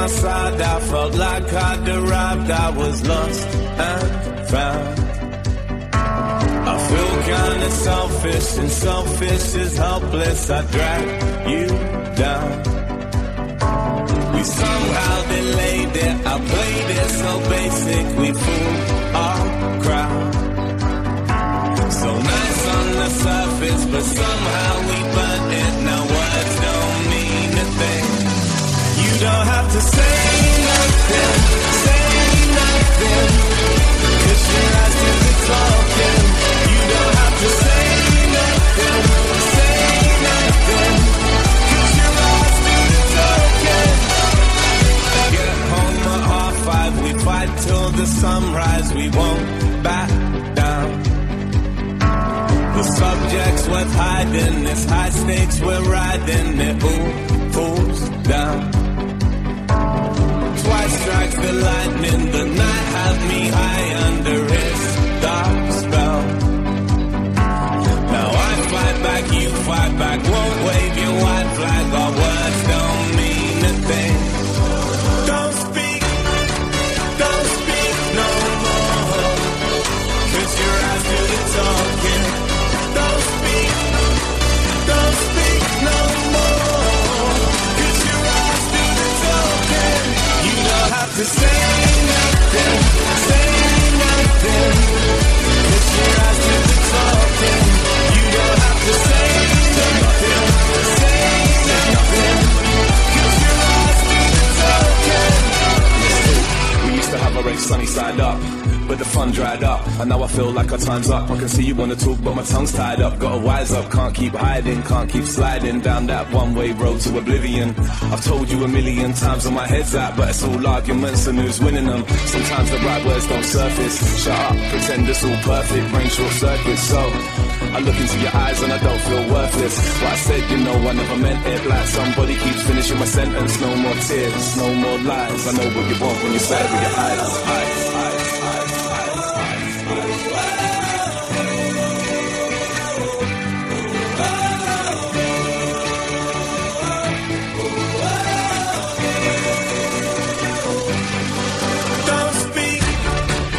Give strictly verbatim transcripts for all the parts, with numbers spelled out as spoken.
my side, I felt like I'd arrived. I was lost and found. I feel kinda selfish, and selfish is helpless. I drag you down. We somehow delayed it, I played it so basic. We fooled our crowd. So nice on the surface, but somehow we burnt it. Now words don't mean a thing. You don't have to say nothing, say nothing, 'cause your eyes do the talking. You don't have to say nothing, say nothing, 'cause your eyes do the talking. Get home at half five, we fight till the sunrise. We won't back down. The subject's worth hiding, it's high stakes, we're riding. It all falls down. Twice strikes the lightning, the night had me high under its dark spell. Now I fight back, you fight back, won't wave your white flag. Our words don't mean a thing. Don't speak, don't speak no more, 'cause your eyes do the talking. Don't speak, don't speak no more, 'cause your eyes do the talking. You don't have to say nothing, say nothing, 'cause your eyes do the talking. You don't have to say nothing, say nothing, 'cause your eyes do the talking. We used to have a race sunny side up, but the fun dried up, and now I feel like our time's up. I can see you wanna talk, but my tongue's tied up. Gotta wise up, can't keep hiding, can't keep sliding down that one-way road to oblivion. I've told you a million times on my head's out, but it's all arguments and who's winning them. Sometimes the right words don't surface. Shut up, pretend it's all perfect, brain short circuit. So I look into your eyes and I don't feel worthless. What I said, you know, I never meant it. Like somebody keeps finishing my sentence. No more tears, no more lies. I know what you want when you say it with your eyes. eyes, eyes, eyes.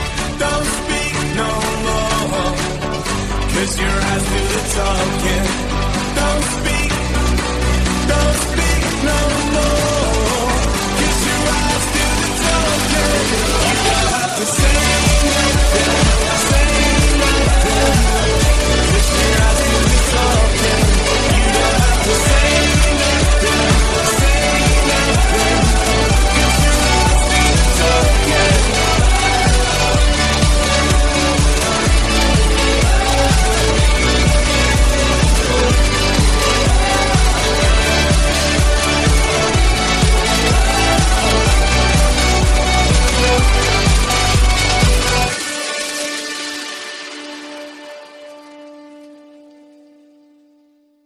Your eyes do the talking.